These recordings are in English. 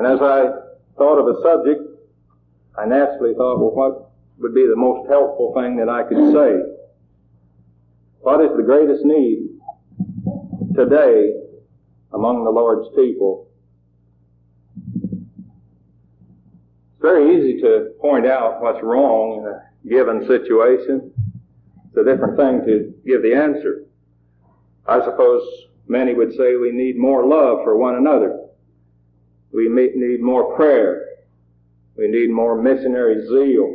And as I thought of a subject, I naturally thought, well, what would be the most helpful thing that I could say? What is the greatest need today among the Lord's people? It's very easy to point out what's wrong in a given situation. It's a different thing to give the answer. I suppose many would say we need more love for one another. We need more prayer. We need more missionary zeal.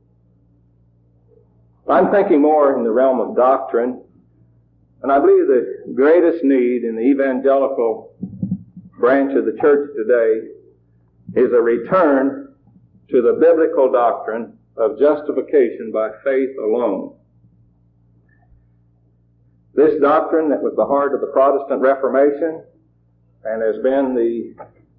I'm thinking more in the realm of doctrine, and I believe the greatest need in the evangelical branch of the church today is a return to the biblical doctrine of justification by faith alone. This doctrine that was the heart of the Protestant Reformation and has been the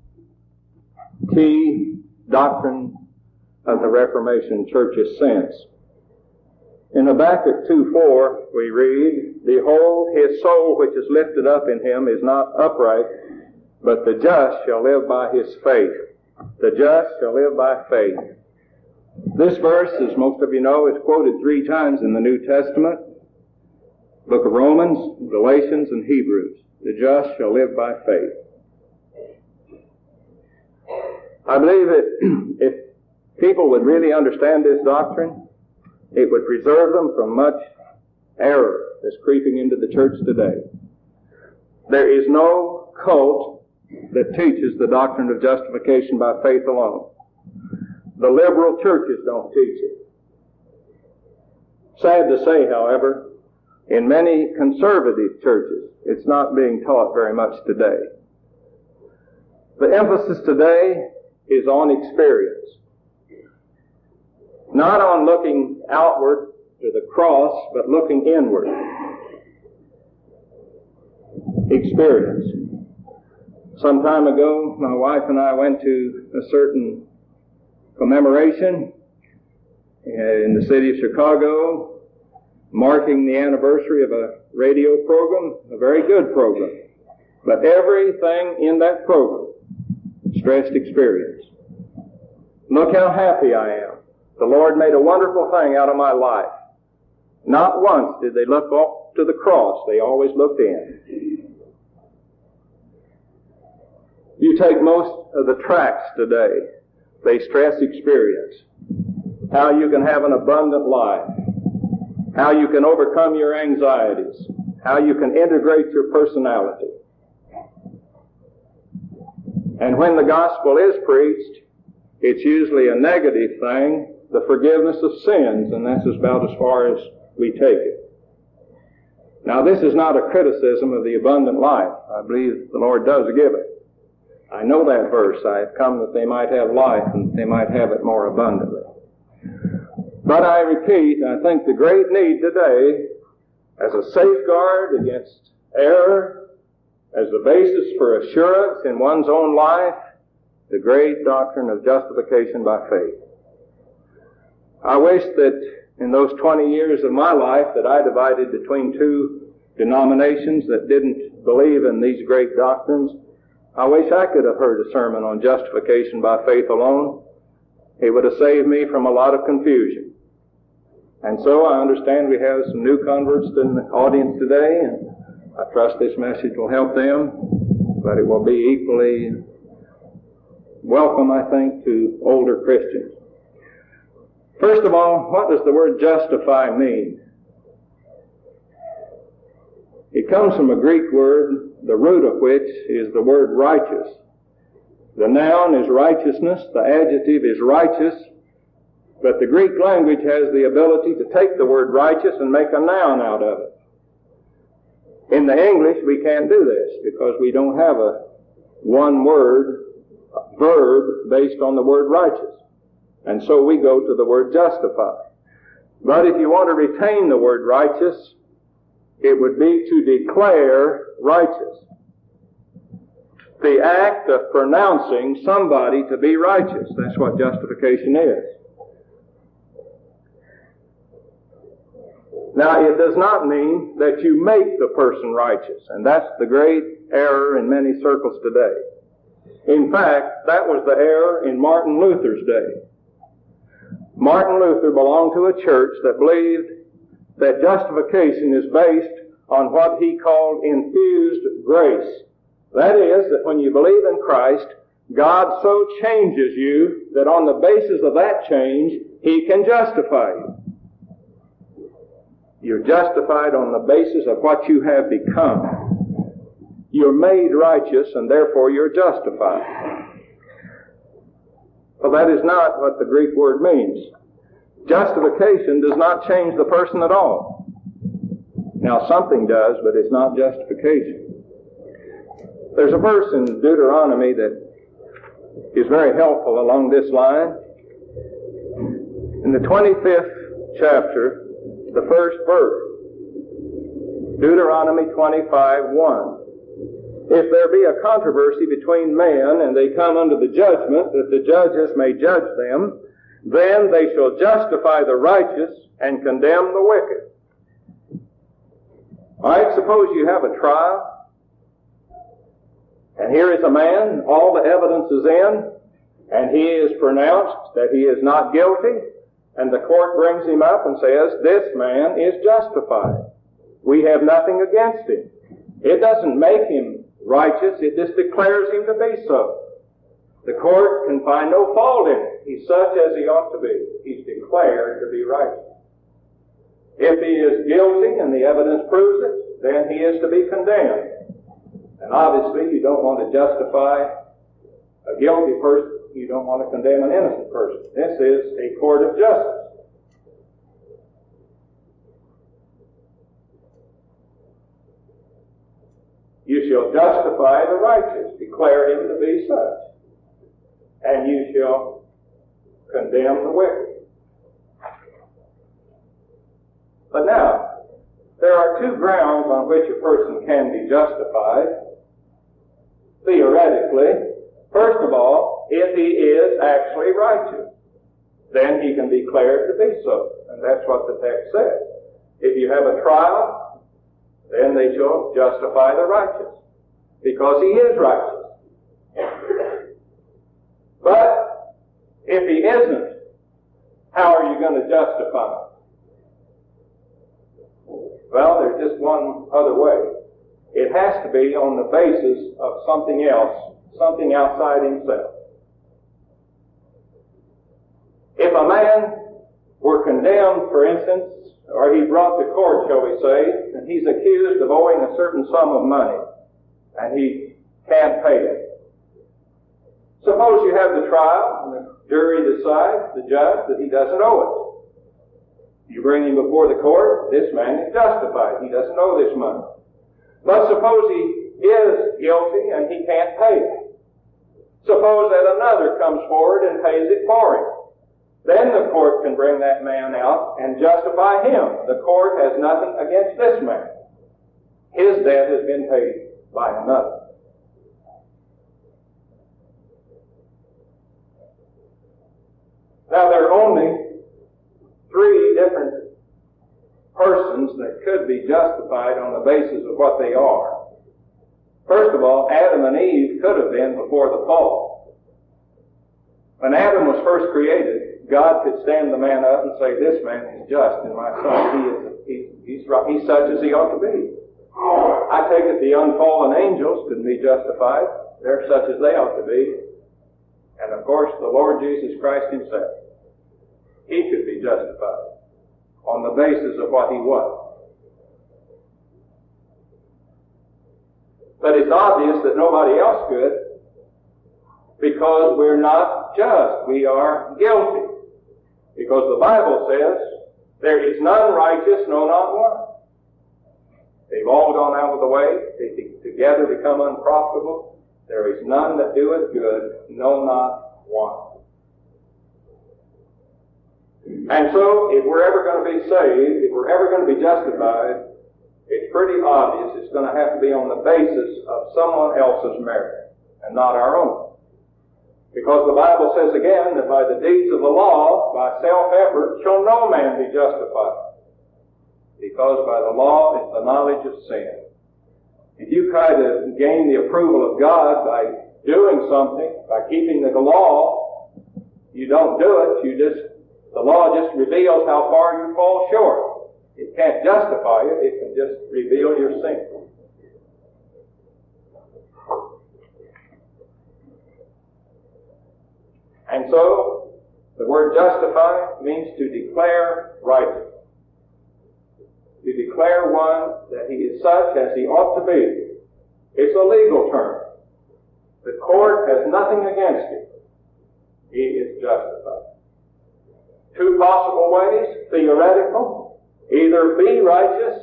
key doctrine of the Reformation churches since. In Habakkuk 2:4 we read, "Behold, his soul which is lifted up in him is not upright, but the just shall live by his faith." The just shall live by faith. This verse, as most of you know, is quoted 3 times in the New Testament. Book of Romans, Galatians, and Hebrews. The just shall live by faith. I believe that if people would really understand this doctrine, it would preserve them from much error that's creeping into the church today. There is no cult that teaches the doctrine of justification by faith alone. The liberal churches don't teach it. Sad to say, however, in many conservative churches, it's not being taught very much today. The emphasis today is on experience. Not on looking outward to the cross, but looking inward. Experience. Some time ago, my wife and I went to a certain commemoration in the city of Chicago, marking the anniversary of a radio program, a very good program. But everything in that program stressed experience. Look how happy I am. The Lord made a wonderful thing out of my life. Not once did they look up to the cross. They always looked in. You take most of the tracts today, they stress experience. How you can have an abundant life. How you can overcome your anxieties. How you can integrate your personality. And when the gospel is preached, it's usually a negative thing, the forgiveness of sins, and that's about as far as we take it. Now, this is not a criticism of the abundant life. I believe the Lord does give it. I know that verse. I have come that they might have life and they might have it more abundantly. But I repeat, I think the great need today, as a safeguard against error, as the basis for assurance in one's own life, the great doctrine of justification by faith. I wish that in those 20 years of my life that I divided between 2 denominations that didn't believe in these great doctrines, I wish I could have heard a sermon on justification by faith alone. It would have saved me from a lot of confusion. And so I understand we have some new converts in the audience today, and I trust this message will help them, but it will be equally welcome, I think, to older Christians. First of all, what does the word justify mean? It comes from a Greek word, the root of which is the word righteous. The noun is righteousness, the adjective is righteous, but the Greek language has the ability to take the word righteous and make a noun out of it. In the English, we can't do this because we don't have a one-word verb based on the word righteous. And so we go to the word justify. But if you want to retain the word righteous, it would be to declare righteous. The act of pronouncing somebody to be righteous. That's what justification is. Now, it does not mean that you make the person righteous, and that's the great error in many circles today. In fact, that was the error in Martin Luther's day. Martin Luther belonged to a church that believed that justification is based on what he called infused grace. That is, that when you believe in Christ, God so changes you that on the basis of that change, He can justify you. You're justified on the basis of what you have become. You're made righteous, and therefore you're justified. Well, that is not what the Greek word means. Justification does not change the person at all. Now, something does, but it's not justification. There's a verse in Deuteronomy that is very helpful along this line. In the 25th chapter, the first verse, Deuteronomy 25:1. If there be a controversy between men, and they come unto the judgment, that the judges may judge them, then they shall justify the righteous and condemn the wicked. All right, suppose you have a trial, and here is a man, all the evidence is in, and he is pronounced that he is not guilty, and the court brings him up and says, this man is justified. We have nothing against him. It doesn't make him righteous, it just declares him to be so. The court can find no fault in it. He's such as he ought to be. He's declared to be righteous. If he is guilty and the evidence proves it, then he is to be condemned. And obviously you don't want to justify a guilty person. You don't want to condemn an innocent person. This is a court of justice. You shall justify the righteous, declare him to be such, and you shall condemn the wicked. But now, there are two grounds on which a person can be justified, theoretically. First of all, if he is actually righteous, then he can be declared to be so. And that's what the text says. If you have a trial, then they shall justify the righteous, because he is righteous. But if he isn't, how are you going to justify him? Well, there's just one other way. It has to be on the basis of something else, something outside himself. If a man were condemned, for instance, or he brought to court, shall we say, and he's accused of owing a certain sum of money, and he can't pay it. Suppose you have the trial, and the jury decides, the judge, that he doesn't owe it. You bring him before the court, this man is justified. He doesn't owe this money. But suppose he is guilty and he can't pay it. Suppose that another comes forward and pays it for him. Then the court can bring that man out and justify him. The court has nothing against this man. His debt has been paid by another. Now, there are only three different persons that could be justified on the basis of what they are. First of all, Adam and Eve could have been before the fall. When Adam was first created, God could stand the man up and say, this man is just in my sight. He's such as he ought to be. I take it the unfallen angels could be justified. They're such as they ought to be. And of course, the Lord Jesus Christ himself. He could be justified on the basis of what he was. But it's obvious that nobody else could, because we're not just. We are guilty. Because the Bible says, there is none righteous, no, not one. They've all gone out of the way. They together become unprofitable. There is none that doeth good, no, not one. And so, if we're ever going to be saved, if we're ever going to be justified, it's pretty obvious it's going to have to be on the basis of someone else's merit, and not our own. Because the Bible says again that by the deeds of the law, by self-effort, shall no man be justified. Because by the law is the knowledge of sin. If you try to gain the approval of God by doing something, by keeping the law, you don't do it. The law just reveals how far you fall short. It can't justify it. It can just reveal your sin. And so, the word justify means to declare righteous. To declare one that he is such as he ought to be. It's a legal term. The court has nothing against him. He is justified. Two possible ways, theoretical. Either be righteous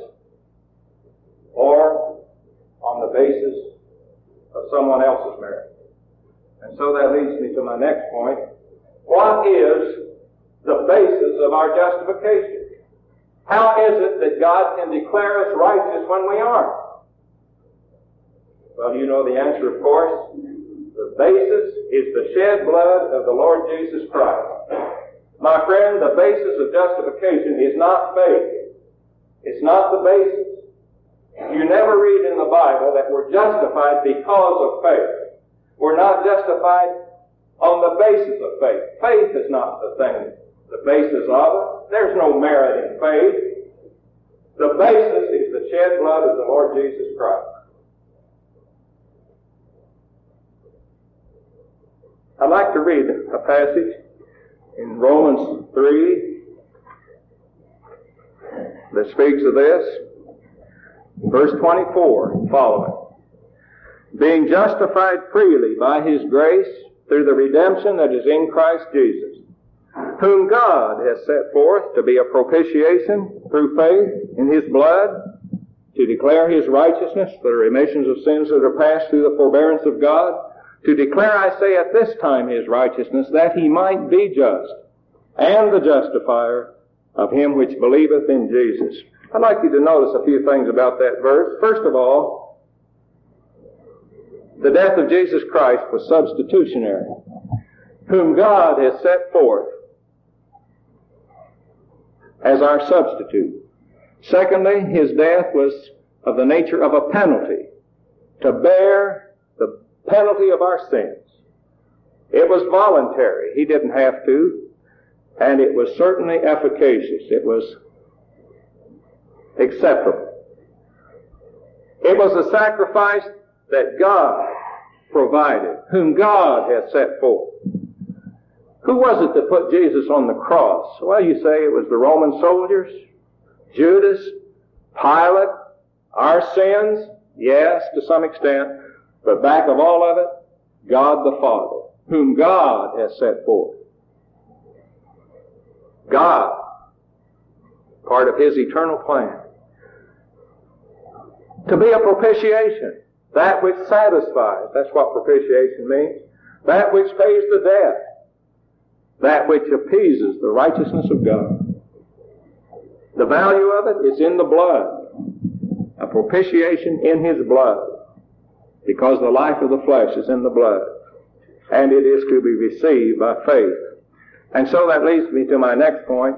or on the basis of someone else's merit. And so that leads me to my next point. What is the basis of our justification? How is it that God can declare us righteous when we aren't? Well, you know the answer, of course. The basis is the shed blood of the Lord Jesus Christ. My friend, the basis of justification is not faith. It's not the basis. You never read in the Bible that we're justified because of faith. We're not justified on the basis of faith. Faith is not the thing, the basis of it. There's no merit in faith. The basis is the shed blood of the Lord Jesus Christ. I'd like to read a passage in Romans 3 that speaks of this. Verse 24 following. Being justified freely by His grace through the redemption that is in Christ Jesus, whom God has set forth to be a propitiation through faith in His blood, to declare His righteousness for the remissions of sins that are passed through the forbearance of God, to declare, I say, at this time His righteousness, that He might be just, and the justifier of him which believeth in Jesus. I'd like you to notice a few things about that verse. First of all, the death of Jesus Christ was substitutionary, whom God has set forth as our substitute. Secondly, His death was of the nature of a penalty, to bear the penalty of our sins. It was voluntary. He didn't have to, and it was certainly efficacious. It was acceptable. It was a sacrifice that God provided, whom God has set forth. Who was it that put Jesus on the cross? Well, you say it was the Roman soldiers, Judas, Pilate, our sins, yes, to some extent, but back of all of it, God the Father, whom God has set forth. God, part of His eternal plan. To be a propitiation, that which satisfies, that's what propitiation means, that which pays the debt, that which appeases the righteousness of God. The value of it is in the blood, a propitiation in His blood, because the life of the flesh is in the blood, and it is to be received by faith. And so that leads me to my next point.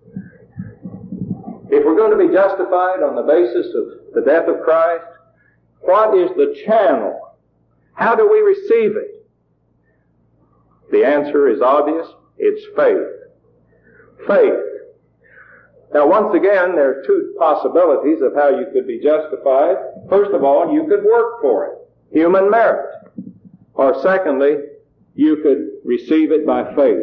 If we're going to be justified on the basis of the death of Christ, what is the channel? How do we receive it? The answer is obvious. It's faith. Faith. Now, once again, there are two possibilities of how you could be justified. First of all, you could work for it, human merit. Or secondly, you could receive it by faith.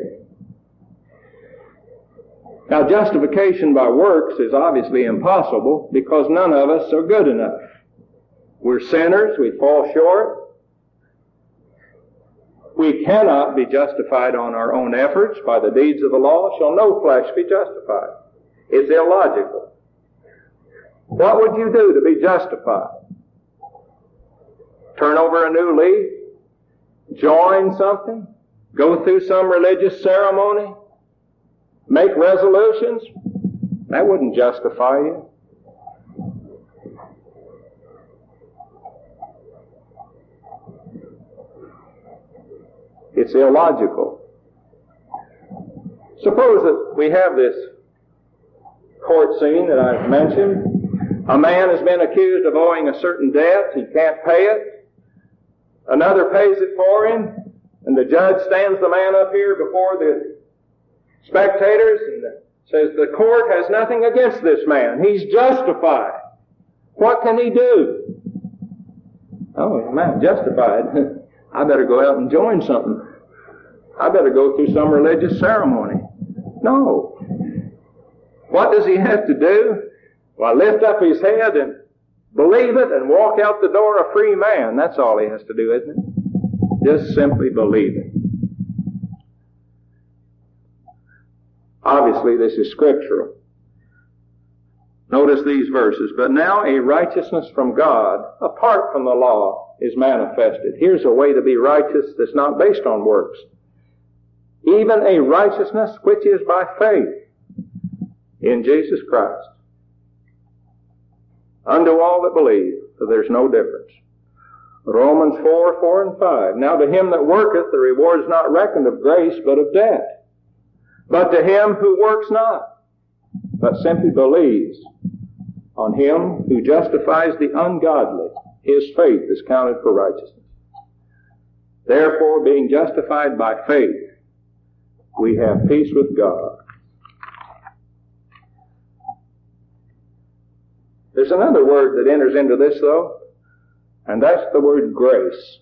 Now, justification by works is obviously impossible because none of us are good enough. We're sinners. We fall short. We cannot be justified on our own efforts by the deeds of the law. Shall no flesh be justified? It's illogical. What would you do to be justified? Turn over a new leaf? Join something? Go through some religious ceremony? Make resolutions? That wouldn't justify you. It's illogical. Suppose that we have this court scene that I've mentioned. A man has been accused of owing a certain debt. He can't pay it. Another pays it for him, and the judge stands the man up here before the spectators and says, the court has nothing against this man. He's justified. What can he do? Oh, man, justified. I better go out and join something. I better go through some religious ceremony. No. What does he have to do? Well, lift up his head and believe it and walk out the door a free man. That's all he has to do, isn't it? Just simply believe it. Obviously, this is scriptural. Notice these verses. But now a righteousness from God, apart from the law, is manifested. Here's a way to be righteous that's not based on works. Even a righteousness which is by faith in Jesus Christ. Unto all that believe, for there's no difference. Romans 4 and 5. Now to him that worketh, the reward is not reckoned of grace, but of debt. But to him who works not, but simply believes on him who justifies the ungodly, his faith is counted for righteousness. Therefore, being justified by faith, we have peace with God. There's another word that enters into this, though, and that's the word grace.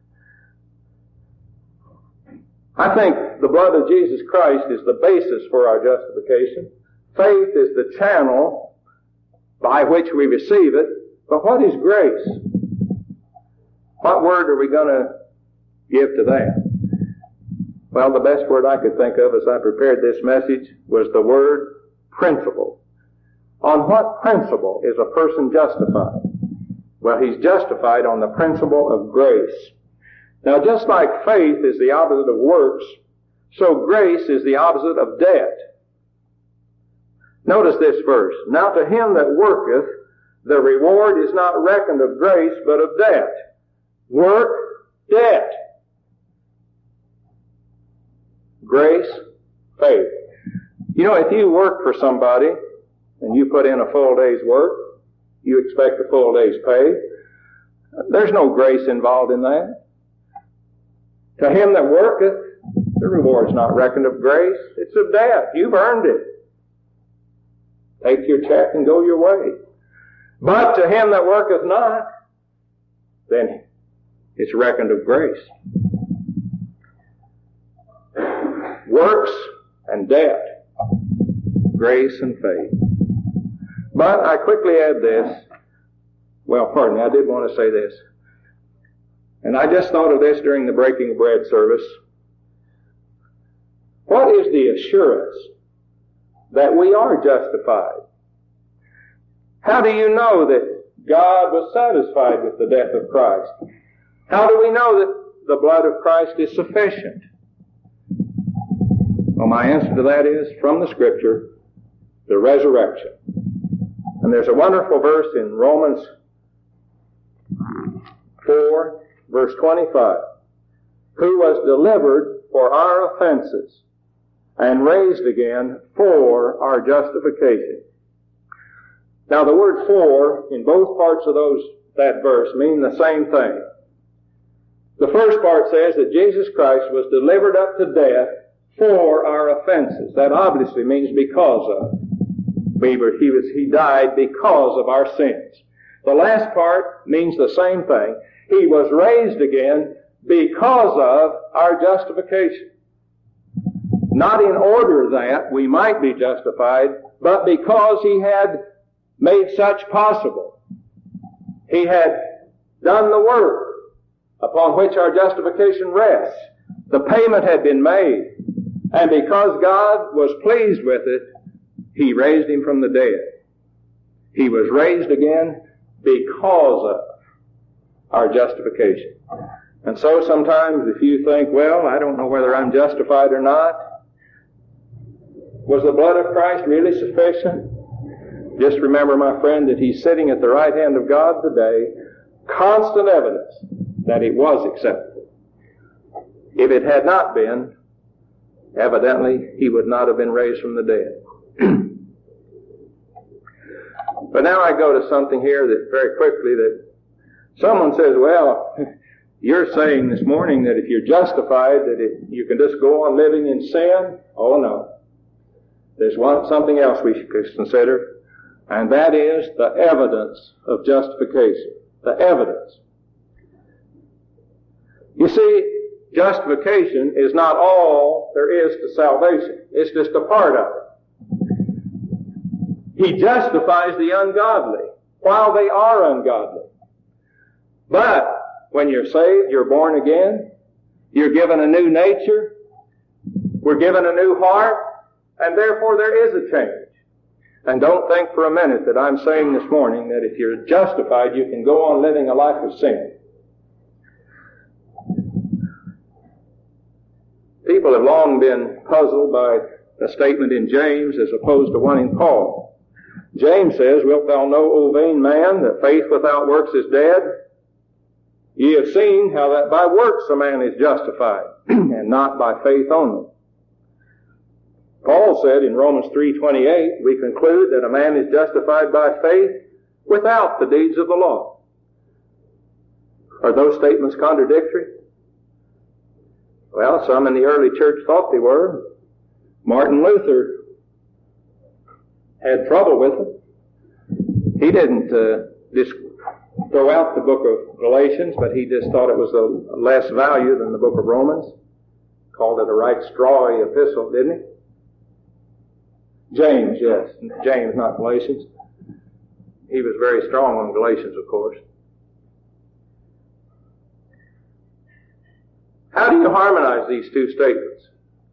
I think the blood of Jesus Christ is the basis for our justification. Faith is the channel by which we receive it. But what is grace? What word are we going to give to that? Well, the best word I could think of as I prepared this message was the word principle. On what principle is a person justified? Well, he's justified on the principle of grace. Now, just like faith is the opposite of works, so grace is the opposite of debt. Notice this verse. Now to him that worketh, the reward is not reckoned of grace, but of debt. Work, debt. Grace, faith. You know, if you work for somebody and you put in a full day's work, you expect a full day's pay. There's no grace involved in that. To him that worketh, the reward is not reckoned of grace. It's of debt. You've earned it. Take your check and go your way. But to him that worketh not, then it's reckoned of grace. Works and debt. Grace and faith. But I quickly add this. Well, pardon me, I did want to say this. And I just thought of this during the breaking of bread service. What is the assurance that we are justified? How do you know that God was satisfied with the death of Christ? How do we know that the blood of Christ is sufficient? Well, my answer to that is from the Scripture, the resurrection. And there's a wonderful verse in Romans 4, verse 25. Who was delivered for our offenses and raised again for our justification. Now the word for in both parts of that verse mean the same thing. The first part says that Jesus Christ was delivered up to death for our offenses. That obviously means because of. He died because of our sins. The last part means the same thing. He was raised again because of our justification. Not in order that we might be justified, but because He had made such possible. He had done the work upon which our justification rests. The payment had been made. And because God was pleased with it, He raised Him from the dead. He was raised again because of our justification. And so sometimes if you think, well, I don't know whether I'm justified or not, was the blood of Christ really sufficient? Just remember, my friend, that He's sitting at the right hand of God today, constant evidence that it was acceptable. If it had not been, evidently He would not have been raised from the dead. But now I go to something here that very quickly that someone says, well, You're saying this morning that if you're justified, that you can just go on living in sin? Oh no. There's something else we should consider, and that is the evidence of justification. The evidence. You see, justification is not all there is to salvation. It's just a part of it. He justifies the ungodly while they are ungodly. But when you're saved, you're born again, you're given a new nature, we're given a new heart, and therefore there is a change. And don't think for a minute that I'm saying this morning that if you're justified, you can go on living a life of sin. People have long been puzzled by a statement in James as opposed to one in Paul. James says, "Wilt thou know, O vain man, that faith without works is dead? Ye have seen how that by works a man is justified, and not by faith only." Paul said in Romans 3:28, we conclude that a man is justified by faith without the deeds of the law. Are those statements contradictory? Well, some in the early church thought they were. Martin Luther had trouble with them. He didn't just throw out the book of Galatians, but he just thought it was of less value than the book of Romans. Called it a right strawy epistle, didn't he? James, yes. James, not Galatians. He was very strong on Galatians, of course. How do you harmonize these two statements?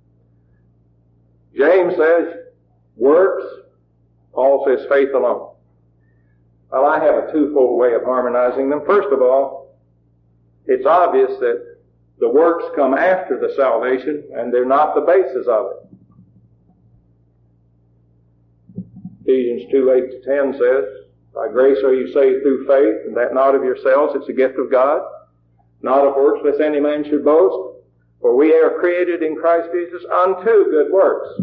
James says works, Paul says faith alone. Well, I have a twofold way of harmonizing them. First of all, it's obvious that the works come after the salvation, and they're not the basis of it. Ephesians 2:8-10 says, "By grace are you saved through faith, and that not of yourselves, it's a gift of God, not of works, lest any man should boast. For we are created in Christ Jesus unto good works."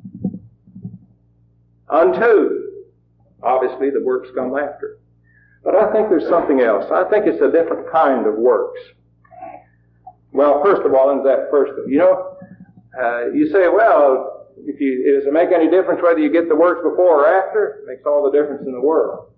Unto. Obviously, the works come after. But I think there's something else. I think it's a different kind of works. Well, first of all, you say, well, does it make any difference whether you get the works before or after? It makes all the difference in the world.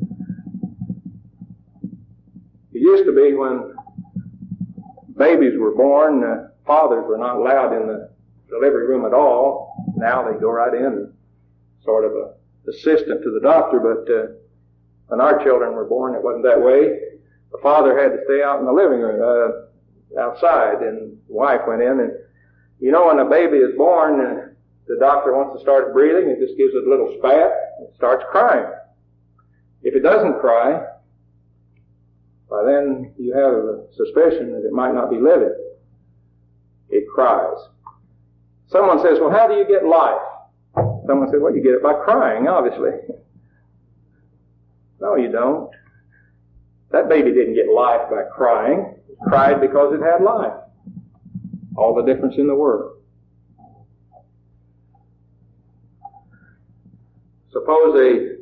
It used to be when babies were born, fathers were not allowed in the delivery room at all. Now they go right in and sort of a assistant to the doctor, but when our children were born, it wasn't that way. The father had to stay out in the living room, outside, and the wife went in. And when a baby is born, the doctor wants to start breathing, it just gives it a little spat, and it starts crying. If it doesn't cry, by then you have a suspicion that it might not be living. It cries. Someone says, well, how do you get life? Someone said, well, you get it by crying, obviously. No, you don't. That baby didn't get life by crying. It cried because it had life. All the difference in the world. Suppose a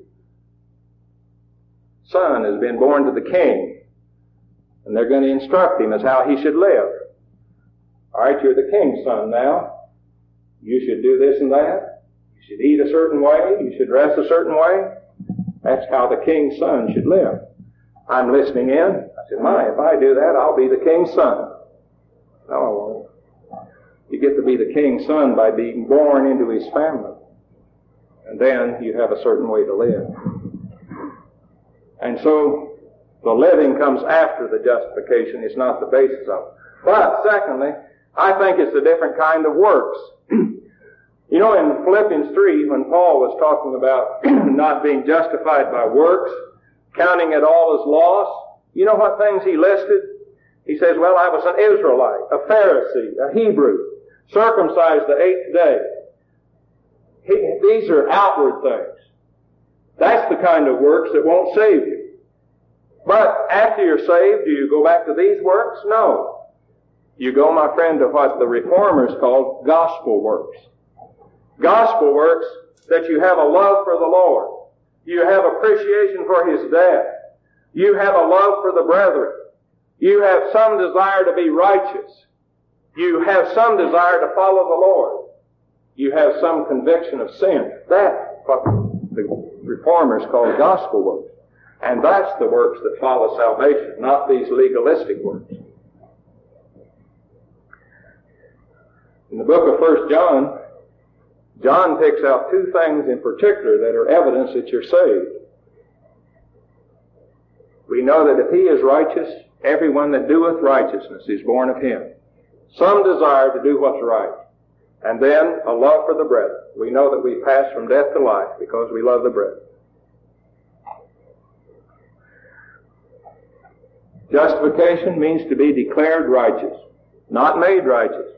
son has been born to the king, and they're going to instruct him as how he should live. All right, you're the king's son now. You should do this and that. You should eat a certain way. You should dress a certain way. That's how the king's son should live. I'm listening in. I said, if I do that, I'll be the king's son. No, I won't. You get to be the king's son by being born into his family. And then you have a certain way to live. And so the living comes after the justification. It's not the basis of it. But secondly, I think it's a different kind of works. In Philippians 3, when Paul was talking about not being justified by works, counting it all as loss, you know what things he listed? He says, well, I was an Israelite, a Pharisee, a Hebrew, circumcised the 8th day. These are outward things. That's the kind of works that won't save you. But after you're saved, do you go back to these works? No. You go, my friend, to what the Reformers called gospel works. Gospel works that you have a love for the Lord. You have appreciation for His death. You have a love for the brethren. You have some desire to be righteous. You have some desire to follow the Lord. You have some conviction of sin. That's what the Reformers call gospel works. And that's the works that follow salvation, not these legalistic works. In the book of 1 John, John picks out two things in particular that are evidence that you're saved. We know that if he is righteous, everyone that doeth righteousness is born of him. Some desire to do what's right. And then a love for the brethren. We know that we pass from death to life because we love the brethren. Justification means to be declared righteous, not made righteous.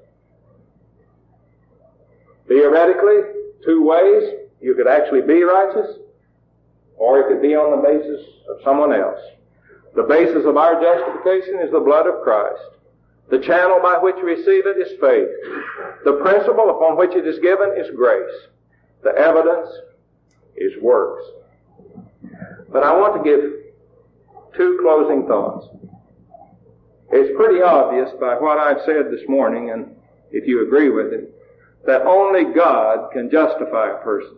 Theoretically, two ways. You could actually be righteous, or it could be on the basis of someone else. The basis of our justification is the blood of Christ. The channel by which we receive it is faith. The principle upon which it is given is grace. The evidence is works. But I want to give two closing thoughts. It's pretty obvious by what I've said this morning, and if you agree with it, that only God can justify a person.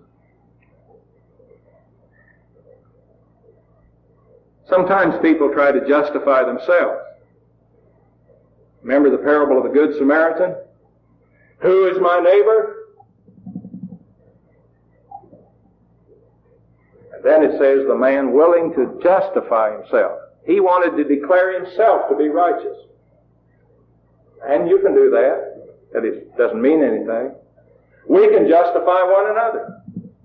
Sometimes people try to justify themselves. Remember the parable of the Good Samaritan? Who is my neighbor? And then it says the man willing to justify himself. He wanted to declare himself to be righteous. And you can do that. That it doesn't mean anything. We can justify one another.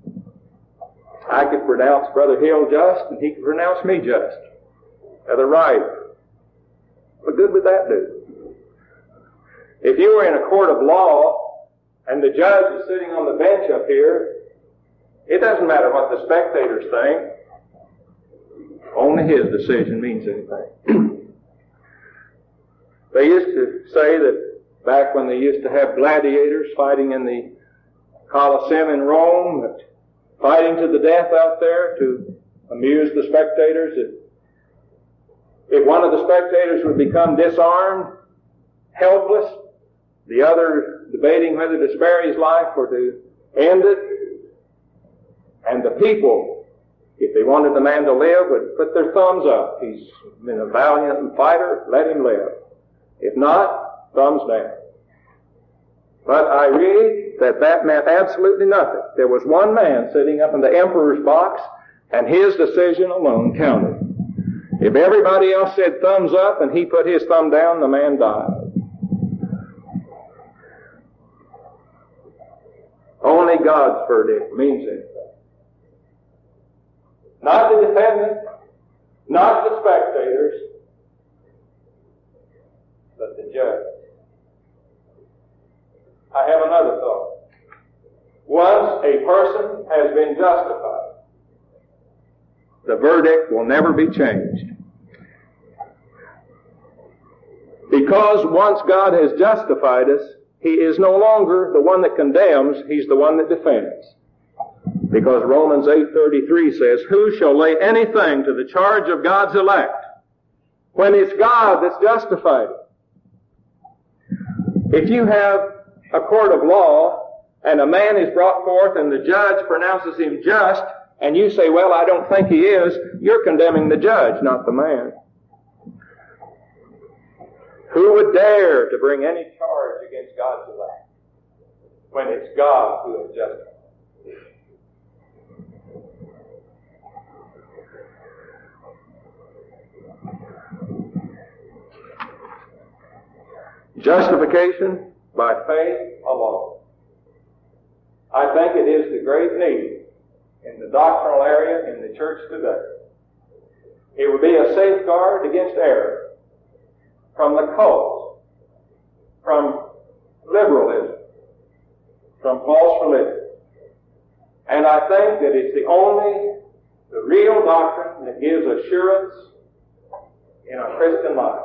I could pronounce Brother Hill just, and he could pronounce me just. They're right. What good would that do? If you were in a court of law, and the judge is sitting on the bench up here, it doesn't matter what the spectators think. Only his decision means anything. They used to say that back when they used to have gladiators fighting in the Colosseum in Rome, that fighting to the death out there to amuse the spectators, if one of the spectators would become disarmed, helpless, the other debating whether to spare his life or to end it, and the people, if they wanted the man to live, would put their thumbs up. He's been a valiant fighter, let him live. If not, thumbs down. But I read that meant absolutely nothing. There was one man sitting up in the emperor's box, and his decision alone counted. If everybody else said thumbs up and he put his thumb down, the man died. Only God's verdict means anything. Not the defendant, not the spectators, but the judge. I have another thought. Once a person has been justified, the verdict will never be changed. Because once God has justified us, He is no longer the one that condemns, He's the one that defends. Because Romans 8:33 says, who shall lay anything to the charge of God's elect when it's God that's justified? If you have a court of law and a man is brought forth and the judge pronounces him just, and you say, well, I don't think he is, you're condemning the judge, not the man. Who would dare to bring any charge against God's elect when it's God who has justified? Justification by faith alone. I think it is the great need in the doctrinal area in the church today. It would be a safeguard against error from the cults, from liberalism, from false religion. And I think that it's the real doctrine that gives assurance in a Christian life.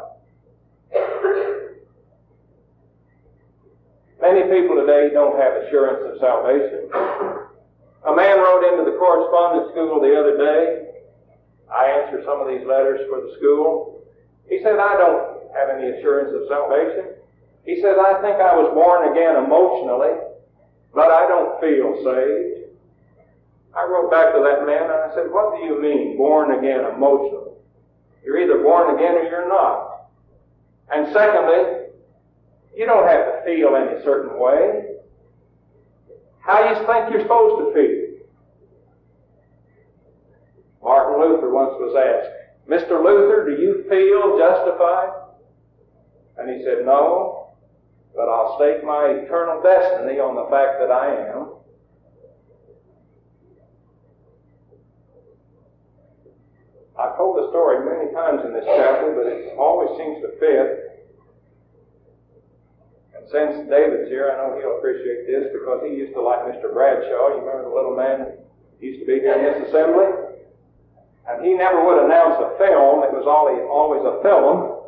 Many people today don't have assurance of salvation. A man wrote into the correspondence school the other day. I answer some of these letters for the school. He said, I don't have any assurance of salvation. He said, I think I was born again emotionally, but I don't feel saved. I wrote back to that man and I said, what do you mean, born again emotionally? You're either born again or you're not. And secondly, you don't have to feel any certain way. How do you think you're supposed to feel? Martin Luther once was asked, Mr. Luther, do you feel justified? And he said, no, but I'll stake my eternal destiny on the fact that I am. I've told the story many times in this chapel, but it always seems to fit. And since David's here, I know he'll appreciate this because he used to like Mr. Bradshaw. You remember the little man that used to be here in this assembly? And he never would announce a film. It was always a film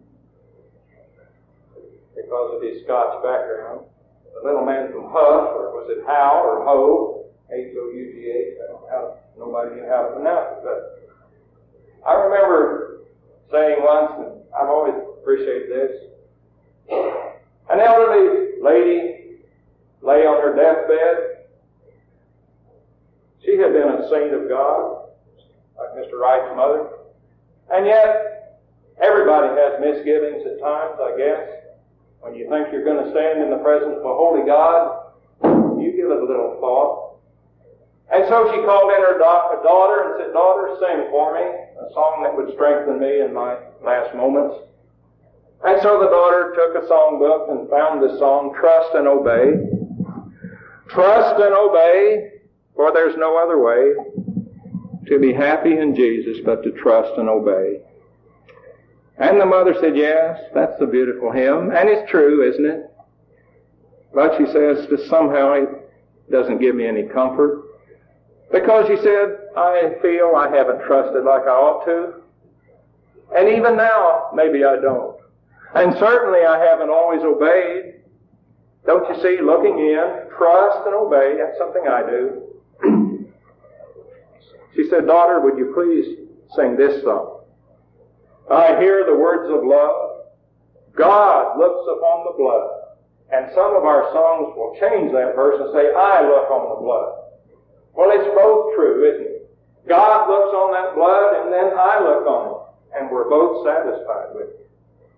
because of his Scotch background. The little man from Huff, or was it Howe or Ho? H-O-U-G-H. Nobody knew how to pronounce it. But I remember saying once, and I've always appreciated this, an elderly lady lay on her deathbed. She had been a saint of God, like Mr. Wright's mother. And yet, everybody has misgivings at times, I guess. When you think you're going to stand in the presence of a holy God, you give it a little thought. And so she called in her daughter and said, daughter, sing for me a song that would strengthen me in my last moments. And so the daughter took a songbook and found this song, Trust and Obey. Trust and obey, for there's no other way to be happy in Jesus but to trust and obey. And the mother said, yes, that's a beautiful hymn. And it's true, isn't it? But she says, just somehow it doesn't give me any comfort. Because she said, I feel I haven't trusted like I ought to. And even now, maybe I don't. And certainly I haven't always obeyed. Don't you see, looking in, trust and obey, that's something I do. She said, daughter, would you please sing this song? I hear the words of love. God looks upon the blood. And some of our songs will change that verse and say, I look on the blood. Well, it's both true, isn't it? God looks on that blood and then I look on it. And we're both satisfied with it.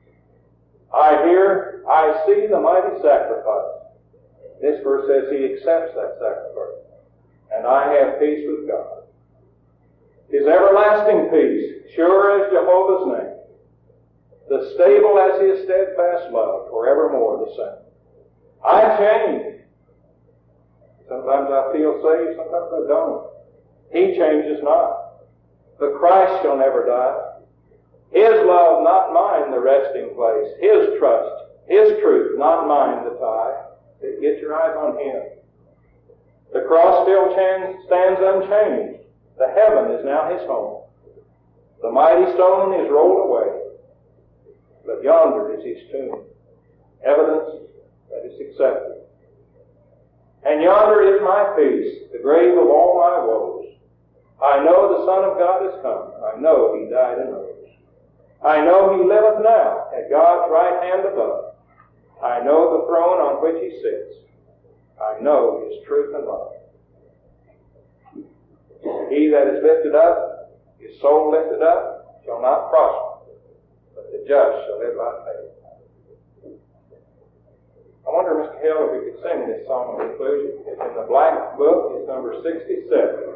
I see the mighty sacrifice. This verse says he accepts that sacrifice. And I have peace with God. His everlasting peace, sure as Jehovah's name, the stable as his steadfast love, forevermore the same. I change. Sometimes I feel saved, sometimes I don't. He changes not. The Christ shall never die. His love, not mine, the resting place. His trust, His truth, not mine, the tie. Get your eyes on Him. The cross still stands unchanged. The heaven is now His home. The mighty stone is rolled away. But yonder is His tomb. Evidence that is accepted. And yonder is my peace, the grave of all my woes. I know the Son of God has come. I know He died and rose. I know He liveth now at God's right hand above. I know the throne on which He sits. I know His truth and love. He that is lifted up, his soul lifted up, shall not prosper, but the just shall live by faith. I wonder, Mr. Hill, if we could sing this song in conclusion. It's in the Black Book. It's number 67.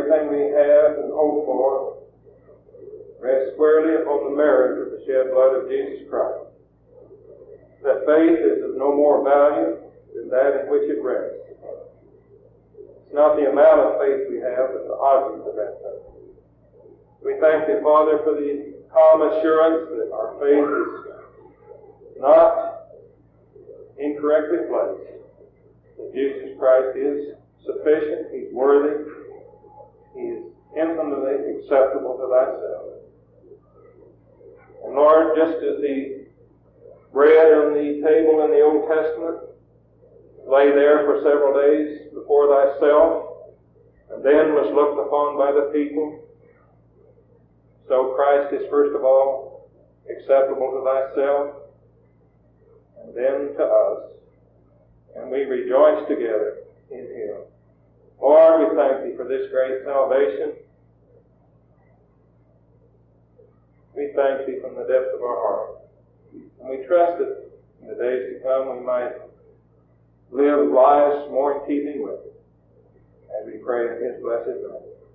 everything we have and hope for rests squarely upon the merit of the shed blood of Jesus Christ. That faith is of no more value than that in which it rests. It's not the amount of faith we have, but the object of that faith. We thank Thee, Father, for the calm assurance that our faith is not incorrectly placed. That Jesus Christ is sufficient, He's worthy, He is infinitely acceptable to Thyself. And Lord, just as the bread on the table in the Old Testament lay there for several days before Thyself, and then was looked upon by the people, so Christ is first of all acceptable to Thyself, and then to us, and we rejoice together in Him. Lord, we thank Thee for this great salvation. We thank Thee from the depths of our heart. And we trust that in the days to come we might live lives more in keeping with it, as we pray in His blessed name.